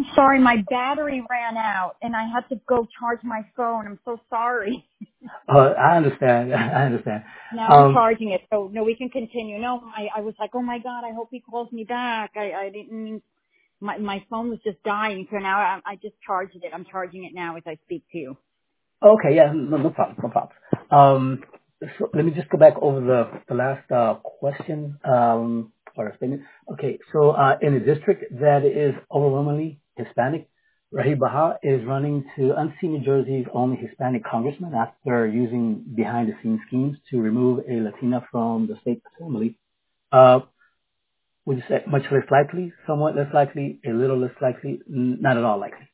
Sorry, my battery ran out and I had to go charge my phone. I'm so sorry. I understand. I understand. Now I'm charging it. So no, we can continue. No, I was like, oh my God, I hope he calls me back. I didn't, my phone was just dying. So now I just charged it. I'm charging it now as I speak to you. Okay, yeah, no problem, no problem. So let me just go back over the last question or statement. Okay, so in a district that is overwhelmingly Hispanic, Rahib Baha is running to unseat New Jersey's only Hispanic congressman after using behind-the-scenes schemes to remove a Latina from the state assembly. Uh, would you say much less likely, somewhat less likely, a little less likely, not at all likely?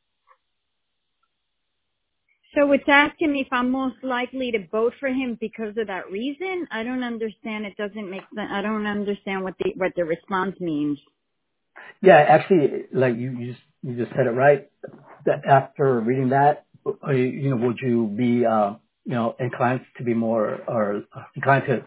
So it's asking me if I'm most likely to vote for him because of that reason. I don't understand. It doesn't make sense. I don't understand what the response means. Yeah, actually, like you just said it right. That after reading that, would you be inclined to be more or inclined to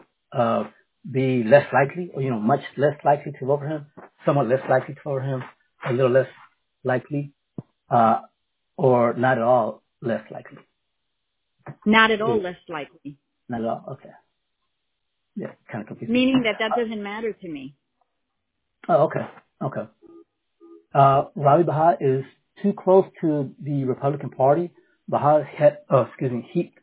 be less likely, or much less likely to vote for him, somewhat less likely to vote for him, a little less likely, uh, or not at all less likely? Not at all less likely. Not at all. Okay. Yeah, kind of confusing. Meaning that doesn't matter to me. Oh, okay. Okay. Ravi Baha is too close to the Republican Party. Baha heaped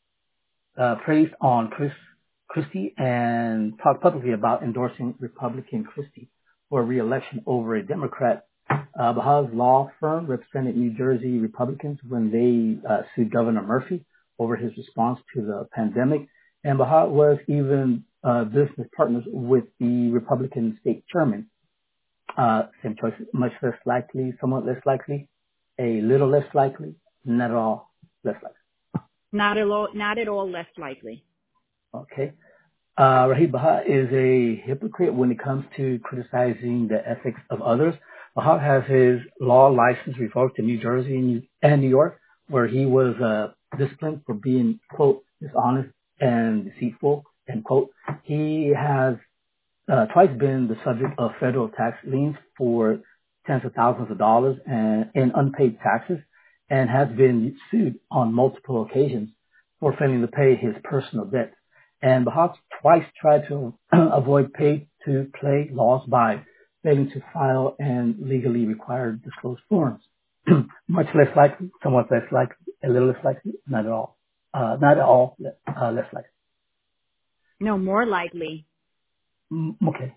praise on Christie and talked publicly about endorsing Republican Christie for re-election over a Democrat. Baha's law firm represented New Jersey Republicans when they sued Governor Murphy over his response to the pandemic. And Baha was even business partners with the Republican state chairman. Same choice, much less likely, somewhat less likely, a little less likely, not at all less likely. Not at all less likely. Okay. Rahib Baha is a hypocrite when it comes to criticizing the ethics of others. Baha has his law license revoked in New Jersey and New York, where he was disciplined for being, quote, dishonest and deceitful, end quote. He has twice been the subject of federal tax liens for tens of thousands of dollars in unpaid taxes, and has been sued on multiple occasions for failing to pay his personal debt. And Baha twice tried to avoid pay-to-play laws by failing to file and legally required disclosed forms. Much less likely, somewhat less likely, a little less likely, not at all. Not at all less likely. No, more likely. Okay.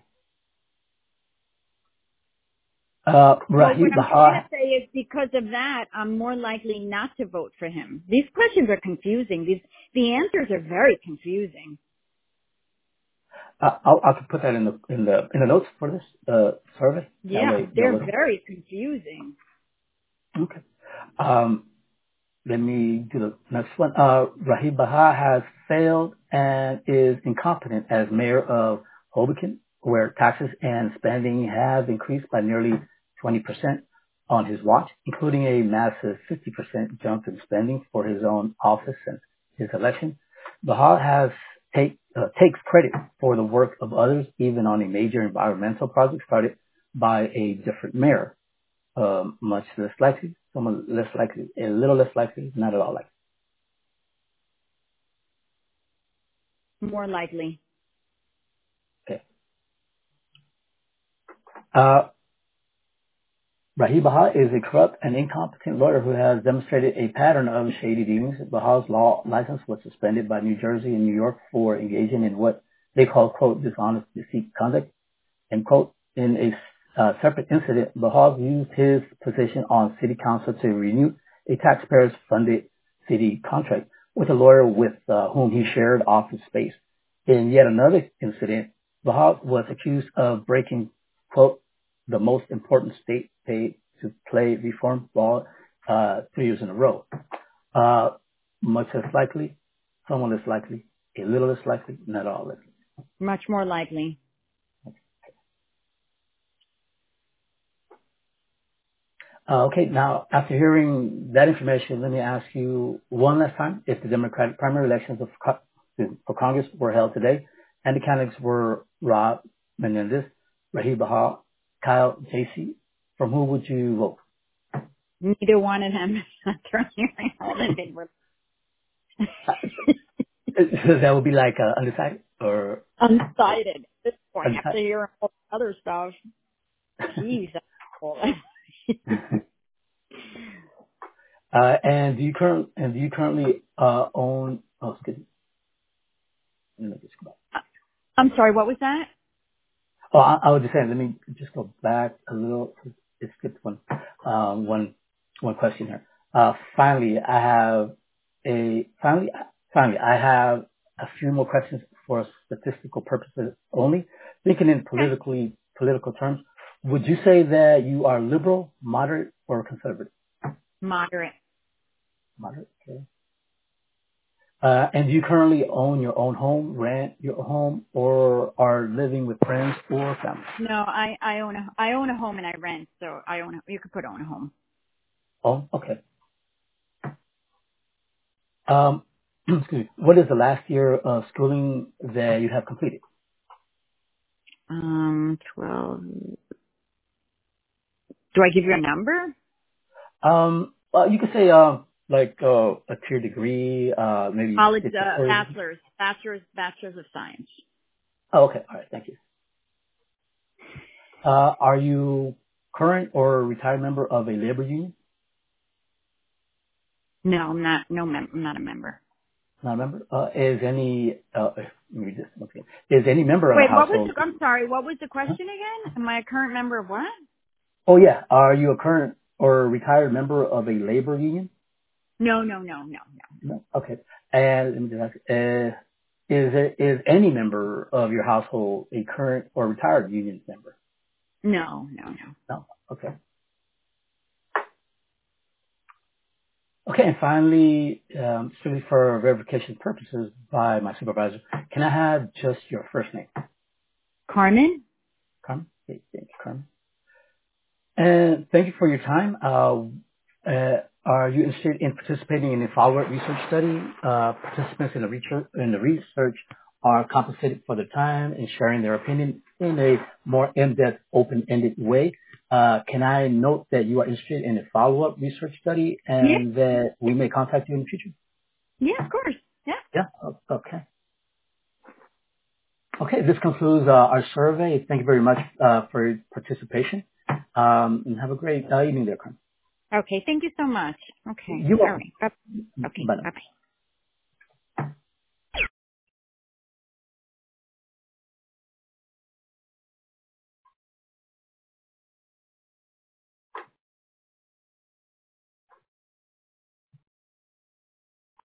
Well, what Rahib I'm Baha. trying to say is because of that, I'm more likely not to vote for him. These questions are confusing. The answers are very confusing. I'll put that in the notes for this survey. Yeah, they're very confusing. Okay. Let me do the next one. Rahib Baha has failed and is incompetent as mayor of Hoboken, where taxes and spending have increased by nearly 20% on his watch, including a massive 50% jump in spending for his own office since his election. Baha takes credit for the work of others, even on a major environmental project started by a different mayor. Much less likely, somewhat less likely, a little less likely, not at all likely. More likely. Okay. Rahib Baha is a corrupt and incompetent lawyer who has demonstrated a pattern of shady dealings. Baha's law license was suspended by New Jersey and New York for engaging in what they call, quote, dishonest deceit conduct, end quote. In a separate incident, Baha used his position on city council to renew a taxpayers funded city contract with a lawyer with whom he shared office space. In yet another incident, Baha was accused of breaking, quote, the most important state pay-to-play reform law 3 years in a row. Much less likely, somewhat less likely, a little less likely, not all likely. Much more likely. Okay, now after hearing that information, let me ask you one last time: if the Democratic primary elections for Congress were held today, and the candidates were Rob Menendez, Rahib Baha, Kyle Jasey, from who would you vote? Neither one of them is turning all the big So that would be like undecided or undecided at this point after undecided. hearing all the other stuff. Jeez, that's cool. And do you currently own? Oh, excuse me. Let me just go back. I'm sorry, what was that? Oh, I was just saying. Let me just go back a little. It skipped one question here. Finally, I have a few more questions for statistical purposes only. Thinking in Okay. political terms, would you say that you are liberal, moderate, or conservative? Moderate. Moderate. Okay. And do you currently own your own home, rent your home, or are living with friends or family? No, I own a home and I rent, so you could put own a home. Oh, okay. Excuse me. What is the last year of schooling that you have completed? 12. Do I give you a number? Well, you could say, a tier degree, maybe College, it's a 4 year. bachelor's of science. Oh, okay. All right. Thank you. Are you current or retired member of a labor union? No, I'm not. No, I'm not a member. Not a member. Let me read this once again. Is any member of a Wait, household? I'm sorry, what was the question again? Am I a current member of what? Oh yeah. Are you a current or retired member of a labor union? No. No. Okay. And let me just ask, is any member of your household a current or retired union member? No. No. Okay. Okay. And finally, strictly for verification purposes by my supervisor, can I have just your first name? Carmen? Carmen? Okay, thank you, Carmen. And thank you for your time. Are you interested in participating in a follow-up research study? Participants in the research are compensated for their time and sharing their opinion in a more in-depth, open-ended way. Can I note that you are interested in a follow-up research study Yeah, and that we may contact you in the future? of course. Yeah. Yeah. Okay. Okay. This concludes our survey. Thank you very much for your participation. And have a great evening there, Carmen. Okay, thank you so much. Okay, You're all welcome. right. Okay, Bye now. bye-bye.